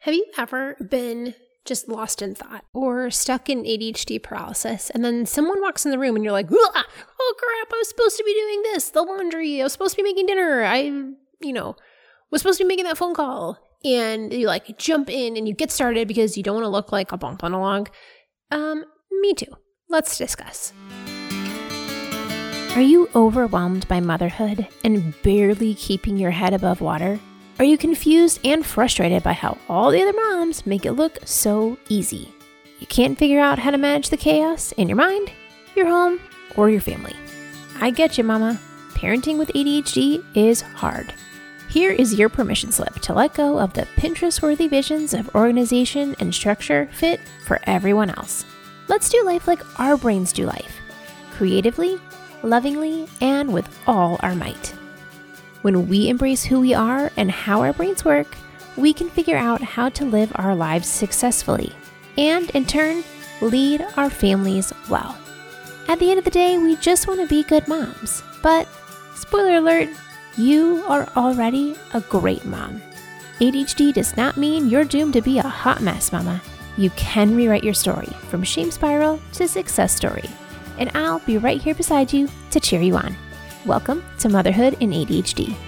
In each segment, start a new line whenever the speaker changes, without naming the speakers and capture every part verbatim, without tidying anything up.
Have you ever been just lost in thought or stuck in A D H D paralysis, and then someone walks in the room and you're like, oh crap, I was supposed to be doing this, the laundry, I was supposed to be making dinner, I, you know, was supposed to be making that phone call, and you like jump in and you get started because you don't want to look like a bump on a log? Um, me too. Let's discuss. Are you overwhelmed by motherhood and barely keeping your head above water? Are you confused and frustrated by how all the other moms make it look so easy? You can't figure out how to manage the chaos in your mind, your home, or your family. I get you, mama. Parenting with A D H D is hard. Here is your permission slip to let go of the Pinterest-worthy visions of organization and structure fit for everyone else. Let's do life like our brains do life. Creatively, lovingly, and with all our might. When we embrace who we are and how our brains work, we can figure out how to live our lives successfully and, in turn, lead our families well. At the end of the day, we just want to be good moms. But, spoiler alert, you are already a great mom. A D H D does not mean you're doomed to be a hot mess, mama. You can rewrite your story from shame spiral to success story. And I'll be right here beside you to cheer you on. Welcome to Motherhood in A D H D.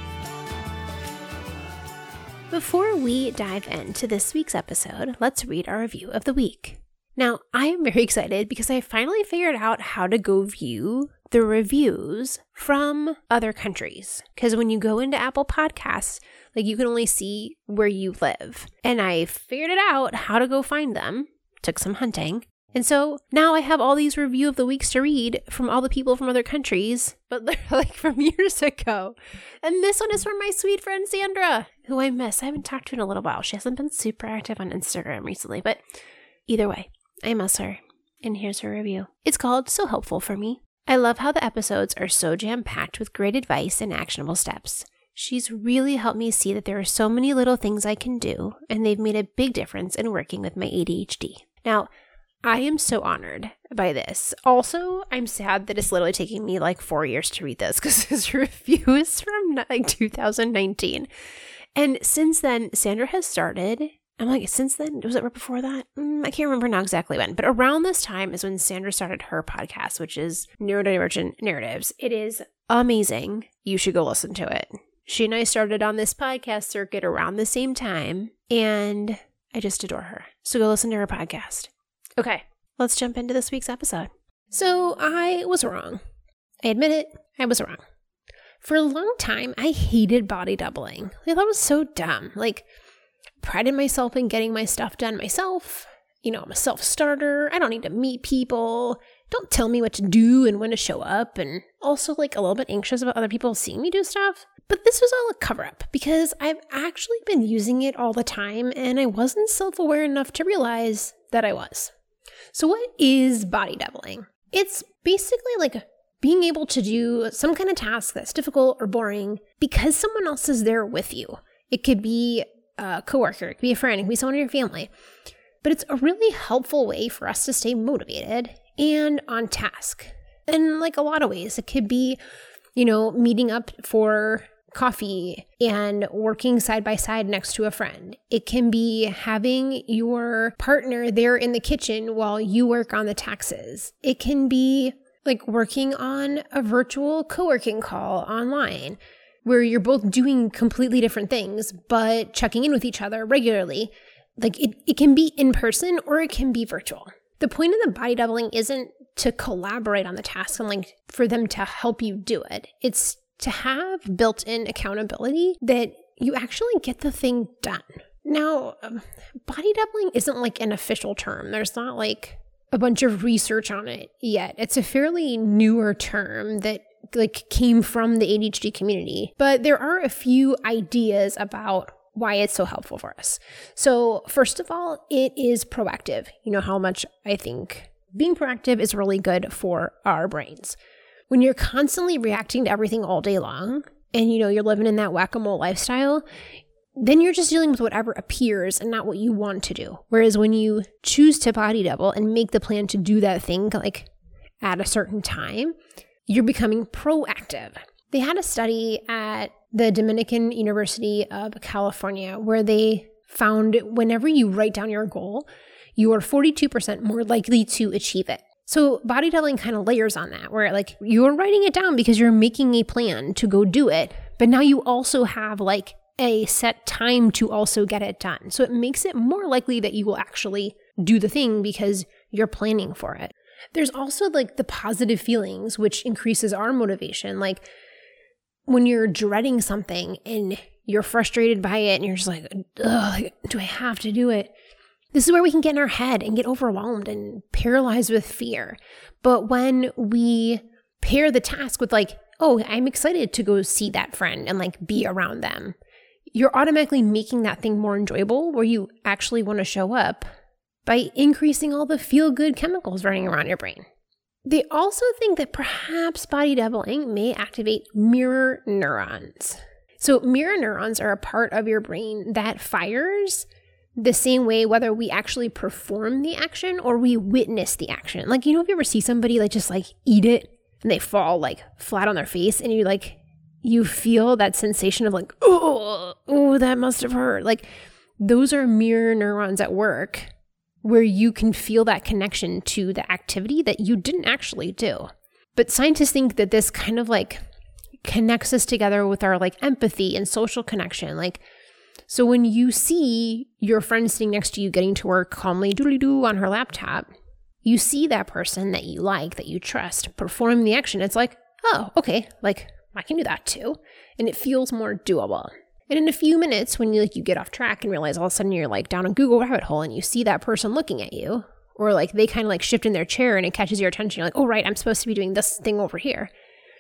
Before we dive into this week's episode, let's read our review of the week. Now, I am very excited because I finally figured out how to go view the reviews from other countries. Because when you go into Apple Podcasts, like you can only see where you live. And I figured it out how to go find them. Took some hunting. And so now I have all these review of the weeks to read from all the people from other countries, but they're like from years ago. And this one is from my sweet friend Sandra, who I miss. I haven't talked to in a little while. She hasn't been super active on Instagram recently, but either way, I miss her. And here's her review. It's called So Helpful for Me. I love how the episodes are so jam-packed with great advice and actionable steps. She's really helped me see that there are so many little things I can do, and they've made a big difference in working with my A D H D. Now, I am so honored by this. Also, I'm sad that it's literally taking me like four years to read this because this review is from like two thousand nineteen. And since then, Sandra has started. I'm like, since then? Was it right before that? Mm, I can't remember now exactly when. But around this time is when Sandra started her podcast, which is Neurodivergent Narratives. It is amazing. You should go listen to it. She and I started on this podcast circuit around the same time. And I just adore her. So go listen to her podcast. Okay, let's jump into this week's episode. So I was wrong. I admit it, I was wrong. For a long time, I hated body doubling. I thought it was so dumb. Like, prided myself in getting my stuff done myself. You know, I'm a self-starter. I don't need to meet people. Don't tell me what to do and when to show up. And also, like, a little bit anxious about other people seeing me do stuff. But this was all a cover-up because I've actually been using it all the time and I wasn't self-aware enough to realize that I was. So what is body doubling? It's basically like being able to do some kind of task that's difficult or boring because someone else is there with you. It could be a coworker, it could be a friend, it could be someone in your family. But it's a really helpful way for us to stay motivated and on task. In like a lot of ways, it could be, you know, meeting up for coffee and working side by side next to a friend. It can be having your partner there in the kitchen while you work on the taxes. It can be like working on a virtual co-working call online where you're both doing completely different things, but checking in with each other regularly. Like it, it can be in person or it can be virtual. The point of the body doubling isn't to collaborate on the task and like for them to help you do it. It's to have built-in accountability that you actually get the thing done. Now, um, body doubling isn't like an official term. There's not like a bunch of research on it yet. It's a fairly newer term that like came from the A D H D community. But there are a few ideas about why it's so helpful for us. So first of all, it is proactive. You know how much I think being proactive is really good for our brains. When you're constantly reacting to everything all day long and, you know, you're living in that whack-a-mole lifestyle, then you're just dealing with whatever appears and not what you want to do. Whereas when you choose to body double and make the plan to do that thing like at a certain time, you're becoming proactive. They had a study at the Dominican University of California where they found whenever you write down your goal, you are forty-two percent more likely to achieve it. So body doubling kind of layers on that, where like you're writing it down because you're making a plan to go do it, but now you also have like a set time to also get it done. So it makes it more likely that you will actually do the thing because you're planning for it. There's also like the positive feelings, which increases our motivation. Like when you're dreading something and you're frustrated by it and you're just like, ugh, do I have to do it? This is where we can get in our head and get overwhelmed and paralyzed with fear. But when we pair the task with like, oh, I'm excited to go see that friend and like be around them, you're automatically making that thing more enjoyable where you actually want to show up by increasing all the feel-good chemicals running around your brain. They also think that perhaps body doubling may activate mirror neurons. So mirror neurons are a part of your brain that fires the same way whether we actually perform the action or we witness the action. Like, you know, if you ever see somebody like just like eat it and they fall like flat on their face and you like, you feel that sensation of like, oh, oh, that must have hurt. Like those are mirror neurons at work where you can feel that connection to the activity that you didn't actually do. But scientists think that this kind of like connects us together with our like empathy and social connection. Like, so when you see your friend sitting next to you getting to work calmly doodly-doo on her laptop, you see that person that you like, that you trust, perform the action. It's like, oh, okay, like I can do that too. And it feels more doable. And in a few minutes, when you like you get off track and realize all of a sudden you're like down a Google rabbit hole and you see that person looking at you, or like they kind of like shift in their chair and it catches your attention. You're like, oh, right, I'm supposed to be doing this thing over here.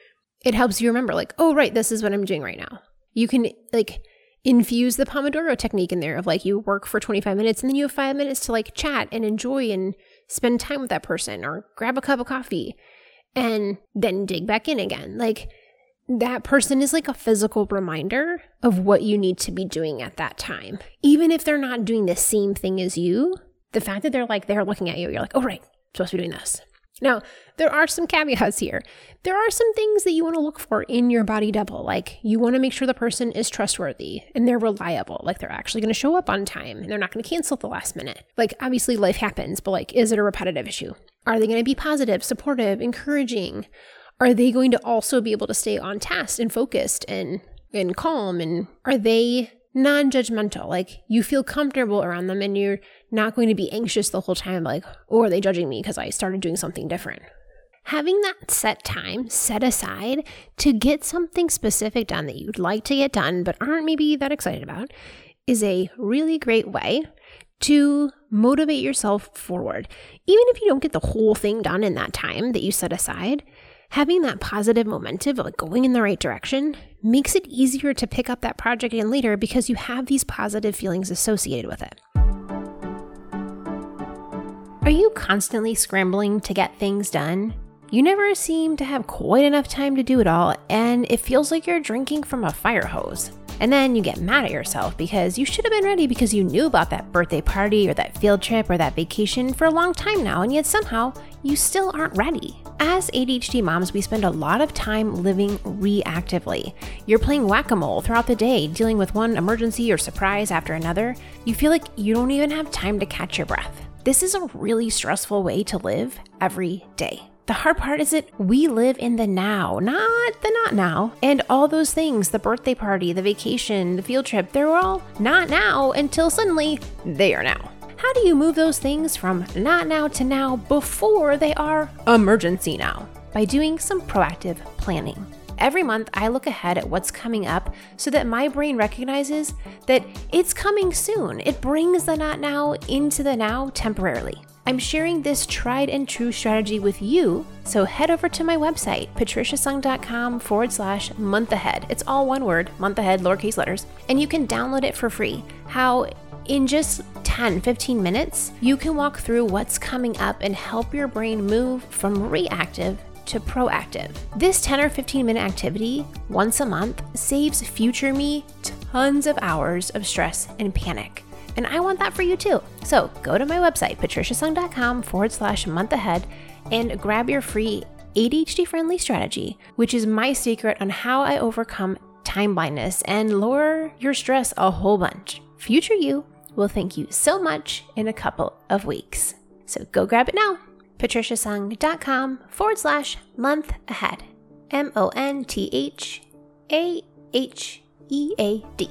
It helps you remember like, oh, right, this is what I'm doing right now. You can like infuse the Pomodoro technique in there of like you work for twenty-five minutes and then you have five minutes to like chat and enjoy and spend time with that person or grab a cup of coffee and then dig back in again. Like that person is like a physical reminder of what you need to be doing at that time. Even if they're not doing the same thing as you, the fact that they're like, they're looking at you, you're like, oh, right, I'm supposed to be doing this. Now, there are some caveats here. There are some things that you want to look for in your body double. Like you want to make sure the person is trustworthy and they're reliable. Like they're actually going to show up on time and they're not going to cancel at the last minute. Like obviously life happens, but like, is it a repetitive issue? Are they going to be positive, supportive, encouraging? Are they going to also be able to stay on task and focused and, and calm? And are they non-judgmental? Like you feel comfortable around them and you're not going to be anxious the whole time. Like, oh, are they judging me because I started doing something different? Having that set time set aside to get something specific done that you'd like to get done but aren't maybe that excited about is a really great way to motivate yourself forward. Even if you don't get the whole thing done in that time that you set aside, having that positive momentum of like going in the right direction makes it easier to pick up that project again later because you have these positive feelings associated with it. Are you constantly scrambling to get things done? You never seem to have quite enough time to do it all, and it feels like you're drinking from a fire hose. And then you get mad at yourself because you should have been ready because you knew about that birthday party or that field trip or that vacation for a long time now, and yet somehow you still aren't ready. As A D H D moms, we spend a lot of time living reactively. You're playing whack-a-mole throughout the day, dealing with one emergency or surprise after another. You feel like you don't even have time to catch your breath. This is a really stressful way to live every day. The hard part is that we live in the now, not the not now. And all those things, the birthday party, the vacation, the field trip, they're all not now until suddenly they are now. How do you move those things from not now to now before they are emergency now? By doing some proactive planning. Every month, I look ahead at what's coming up so that my brain recognizes that it's coming soon. It brings the not now into the now temporarily. I'm sharing this tried and true strategy with you, so head over to my website, patriciasung.com forward slash month ahead. It's all one word, month ahead, lowercase letters, and you can download it for free. How in just ten, fifteen minutes, you can walk through what's coming up and help your brain move from reactive to proactive. This ten or fifteen minute activity once a month saves future me tons of hours of stress and panic. And I want that for you too. So go to my website, patriciasung.com forward slash month ahead and grab your free A D H D friendly strategy, which is my secret on how I overcome time blindness and lower your stress a whole bunch. Future you will thank you so much in a couple of weeks. So go grab it now. patriciasung.com forward slash month ahead. M O N T H A H E A D.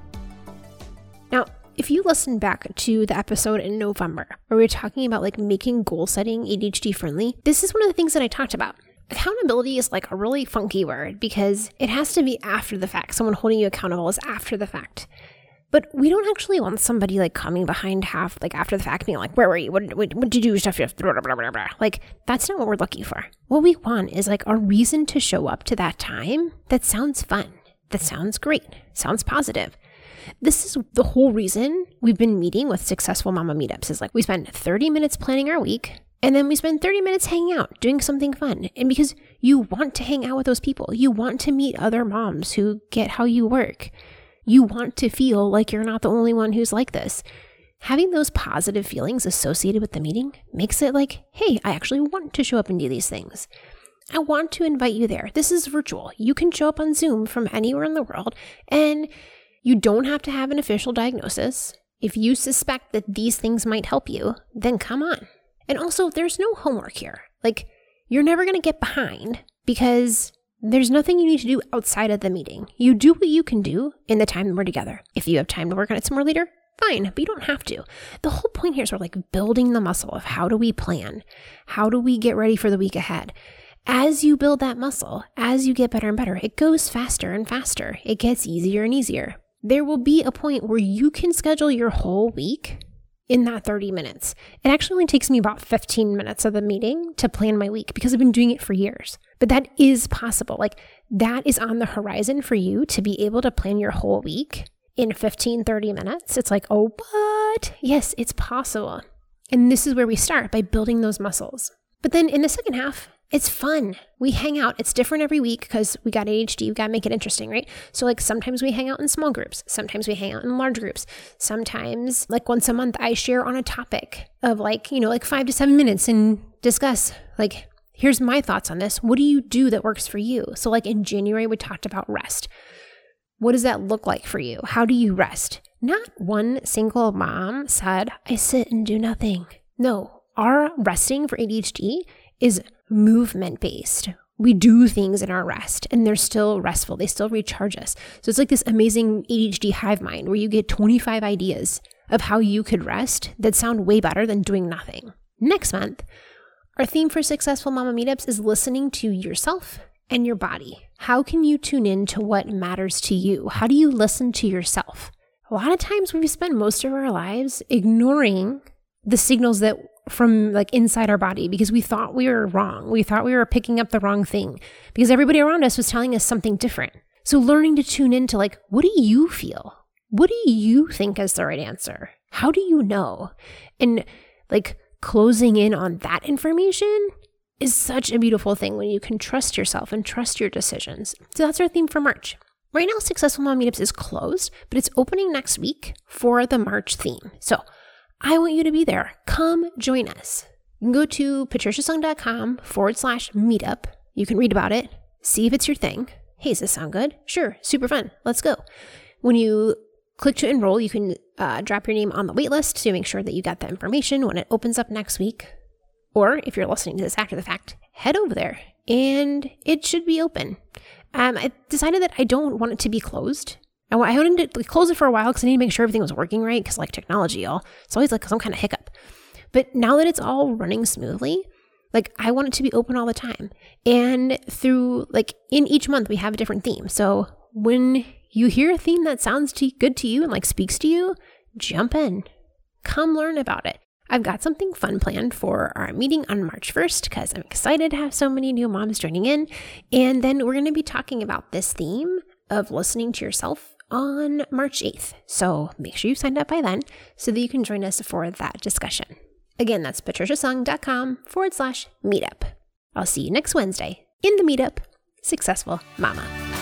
Now, if you listen back to the episode in November where we were talking about like making goal setting A D H D friendly, this is one of the things that I talked about. Accountability is like a really funky word because it has to be after the fact. Someone holding you accountable is after the fact. But we don't actually want somebody like coming behind half, like after the fact, being like, where were you? What, what, what did you do? Stuff? Blah, blah, blah, blah. Like, that's not what we're looking for. What we want is like a reason to show up to that time that sounds fun, that sounds great, sounds positive. This is the whole reason we've been meeting with Successful Mama Meetups is like we spend thirty minutes planning our week and then we spend thirty minutes hanging out, doing something fun. And because you want to hang out with those people, you want to meet other moms who get how you work. You want to feel like you're not the only one who's like this. Having those positive feelings associated with the meeting makes it like, hey, I actually want to show up and do these things. I want to invite you there. This is virtual. You can show up on Zoom from anywhere in the world, and you don't have to have an official diagnosis. If you suspect that these things might help you, then come on. And also, there's no homework here. Like, you're never going to get behind because there's nothing you need to do outside of the meeting. You do what you can do in the time that we're together. If you have time to work on it some more later, fine, but you don't have to. The whole point here is we're like building the muscle of how do we plan? How do we get ready for the week ahead? As you build that muscle, as you get better and better, it goes faster and faster. It gets easier and easier. There will be a point where you can schedule your whole week in that thirty minutes. It actually only takes me about fifteen minutes of the meeting to plan my week because I've been doing it for years. But that is possible. Like that is on the horizon for you to be able to plan your whole week in fifteen, thirty minutes. It's like, oh, what? Yes, it's possible. And this is where we start by building those muscles. But then in the second half, it's fun. We hang out. It's different every week because we got A D H D. We got to make it interesting, right? So like sometimes we hang out in small groups. Sometimes we hang out in large groups. Sometimes like once a month, I share on a topic of like, you know, like five to seven minutes and discuss like, here's my thoughts on this. What do you do that works for you? So like in January, we talked about rest. What does that look like for you? How do you rest? Not one single mom said, I sit and do nothing. No, our resting for A D H D is movement-based. We do things in our rest and they're still restful. They still recharge us. So it's like this amazing A D H D hive mind where you get twenty-five ideas of how you could rest that sound way better than doing nothing. Next month, our theme for Successful Mama Meetups is listening to yourself and your body. How can you tune in to what matters to you? How do you listen to yourself? A lot of times we spend most of our lives ignoring the signals that from like inside our body because we thought we were wrong. We thought we were picking up the wrong thing because everybody around us was telling us something different. So learning to tune into like, what do you feel? What do you think is the right answer? How do you know? And like closing in on that information is such a beautiful thing when you can trust yourself and trust your decisions. So that's our theme for March. Right now, Successful Mom Meetups is closed, but it's opening next week for the March theme. So I want you to be there. Come join us. You can go to patriciasung.com forward slash meetup. You can read about it, see if it's your thing. Hey, does this sound good? Sure, super fun. Let's go. When you click to enroll, you can uh, drop your name on the wait list to make sure that you got the information when it opens up next week. Or if you're listening to this after the fact, head over there and it should be open. Um, I decided that I don't want it to be closed. I wanted to close it for a while because I need to make sure everything was working right because like technology, y'all, it's always like some kind of hiccup. But now that it's all running smoothly, like I want it to be open all the time. And through like in each month, we have a different theme. So when you hear a theme that sounds to, good to you and like speaks to you, jump in, come learn about it. I've got something fun planned for our meeting on March first because I'm excited to have so many new moms joining in. And then we're going to be talking about this theme of listening to yourself on March eighth. So make sure you've signed up by then so that you can join us for that discussion. Again, that's patriciasung.com forward slash meetup. I'll see you next Wednesday in the meetup, Successful Mama.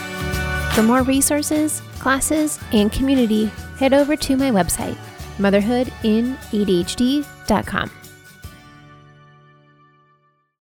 For more resources, classes, and community, head over to my website, motherhood in A D H D dot com.